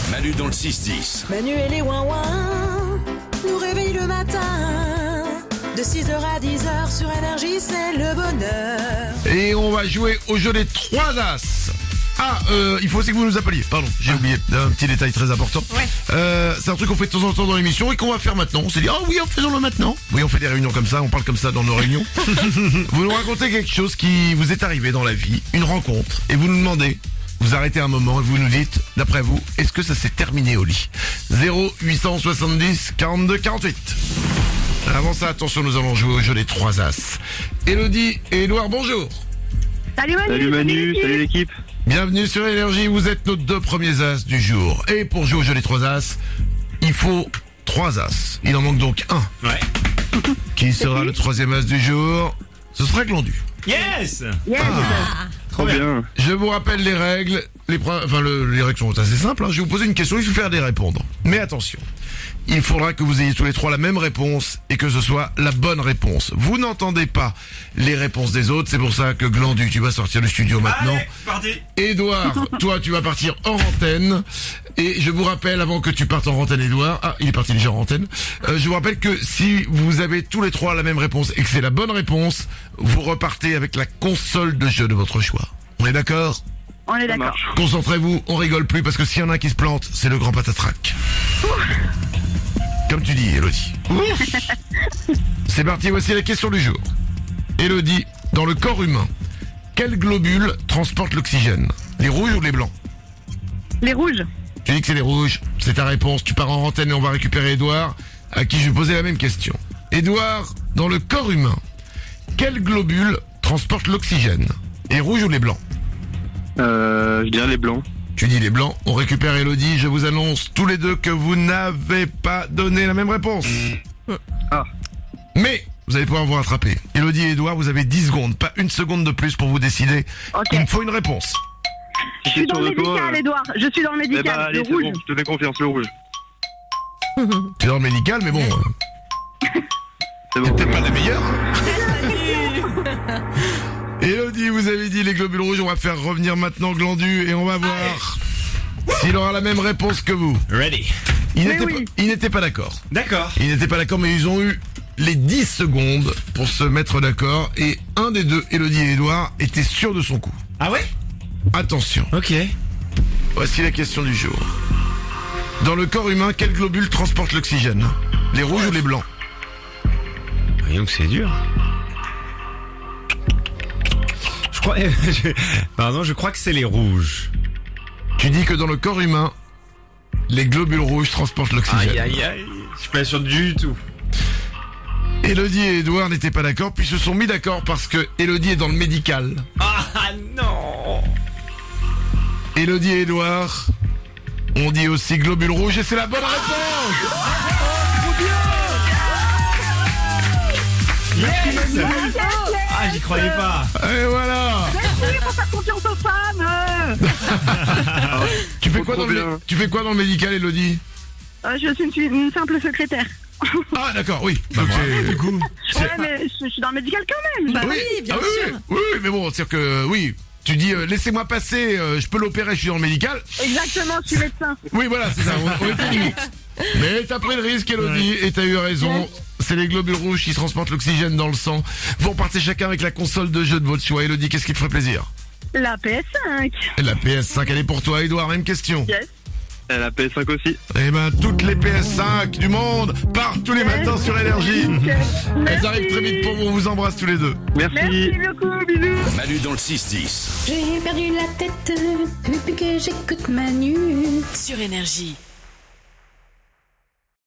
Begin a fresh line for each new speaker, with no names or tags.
Manu dans le 6-10.
Manu et les ouin-ouin nous réveillent le matin. De 6h à 10h sur Énergie, c'est le bonheur.
Et on va jouer au jeu des 3 As. Il faut aussi que vous nous appeliez. Pardon, j'ai oublié un petit détail très important.
Ouais.
C'est un truc qu'on fait de temps en temps dans l'émission et qu'on va faire maintenant. On s'est dit, faisons-le maintenant. Oui, on fait des réunions comme ça, on parle comme ça dans nos réunions. Vous nous racontez quelque chose qui vous est arrivé dans la vie, une rencontre, et vous nous demandez, vous arrêtez un moment et vous nous dites, d'après vous, est-ce que ça s'est terminé au lit? 0870 42 48. Avant ça, attention, nous allons jouer au jeu des 3 As. Elodie et Édouard, bonjour.
Salut Manu, salut l'équipe.
Bienvenue sur Énergie, vous êtes nos 2 premiers As du jour. Et pour jouer au jeu des 3 As, il faut 3 As. Il en manque donc un.
Ouais.
Qui sera le 3e As du jour? Ce sera Glandu.
Yes.
Trop bien.
Je vous rappelle les règles. Les règles sont assez simples. Je vais vous poser une question, il faut faire des répondre. Mais attention, il faudra que vous ayez tous les 3 la même réponse et que ce soit la bonne réponse. Vous n'entendez pas les réponses des autres, c'est pour ça que Glandu, tu vas sortir du studio maintenant.
Allez, parti.
Édouard, toi tu vas partir en antenne. Et je vous rappelle, avant que tu partes en antenne, Édouard, il est parti déjà en antenne. Je vous rappelle que si vous avez tous les 3 la même réponse et que c'est la bonne réponse, vous repartez avec la console de jeu de votre choix. On est d'accord?
On est d'accord.
Concentrez-vous, on rigole plus parce que s'il y en a un qui se plante, c'est le grand patatrac. Comme tu dis, Elodie. C'est parti, voici la question du jour. Elodie, dans le corps humain, quel globule transporte l'oxygène? Les rouges ou les blancs?
Les rouges.
Tu dis que c'est les rouges, c'est ta réponse. Tu pars en antenne et on va récupérer Édouard, à qui je vais poser la même question. Édouard, dans le corps humain, quel globule transporte l'oxygène? Les rouges ou les blancs?
Je dirais les blancs.
Tu dis les blancs, on récupère Elodie. Je vous annonce tous les deux que vous n'avez pas donné la même réponse.
Ah.
Mais vous allez pouvoir vous rattraper. Elodie et Édouard, vous avez 10 secondes, pas une seconde de plus pour vous décider.
Ok.
Il me faut une réponse.
Je suis dans le médical, Edouard. Je suis dans le médical.
allez,
le
c'est
rouge.
bon, je te fais confiance, le rouge.
Tu es dans le médical, mais bon,
C'est
c'est
bon.
peut-être pas la meilleure. Elodie, vous avez dit les globules rouges, on va faire revenir maintenant Glandu et on va voir s'il aura la même réponse que vous.
Ready.
Il n'était pas d'accord.
D'accord.
Ils n'étaient pas d'accord, mais ils ont eu les 10 secondes pour se mettre d'accord. Et un des deux, Elodie et Édouard, était sûr de son coup.
Ah ouais?
Attention,
Ok.
voici la question du jour. Dans le corps humain, quel globule transporte l'oxygène? Les rouges ou les blancs?
Voyons que c'est dur. Je crois que c'est les rouges.
Tu dis que dans le corps humain, les globules rouges transportent l'oxygène.
Aïe. Je suis pas sûr du tout.
Elodie et Édouard n'étaient pas d'accord, puis se sont mis d'accord parce que Elodie est dans le médical.
Ah non.
Elodie et Édouard ont dit aussi globules rouges et c'est la bonne réponse.
Yes. Ah, j'y croyais pas.
Et voilà.
Il faut faire confiance aux femmes.
Tu fais quoi
Trop bien.
tu fais quoi dans le médical, Elodie?
Je suis une simple secrétaire.
Ah d'accord, oui. Donc, du coup,
Ouais, mais je suis dans le médical quand même.
Bah
oui,
bien sûr.
oui, mais bon, c'est que oui. Tu dis laissez-moi passer, je peux l'opérer, je suis dans le médical.
Exactement, je suis médecin.
Oui, voilà, c'est ça. On était limite. Mais t'as pris le risque, Elodie, et t'as eu raison. C'est les globules rouges qui transportent l'oxygène dans le sang. Vous repartez chacun avec la console de jeu de votre choix. Elodie, qu'est-ce qui te ferait plaisir?
La PS5.
La PS5, elle est pour toi. Édouard, même question.
Yes.
La PS5 aussi.
Eh ben, toutes les PS5 du monde partent tous les matins sur Énergie. Elles arrivent très vite pour vous. On vous embrasse tous les deux.
Merci beaucoup, bisous.
Manu dans le 6-10.
J'ai perdu la tête depuis que j'écoute Manu sur Énergie.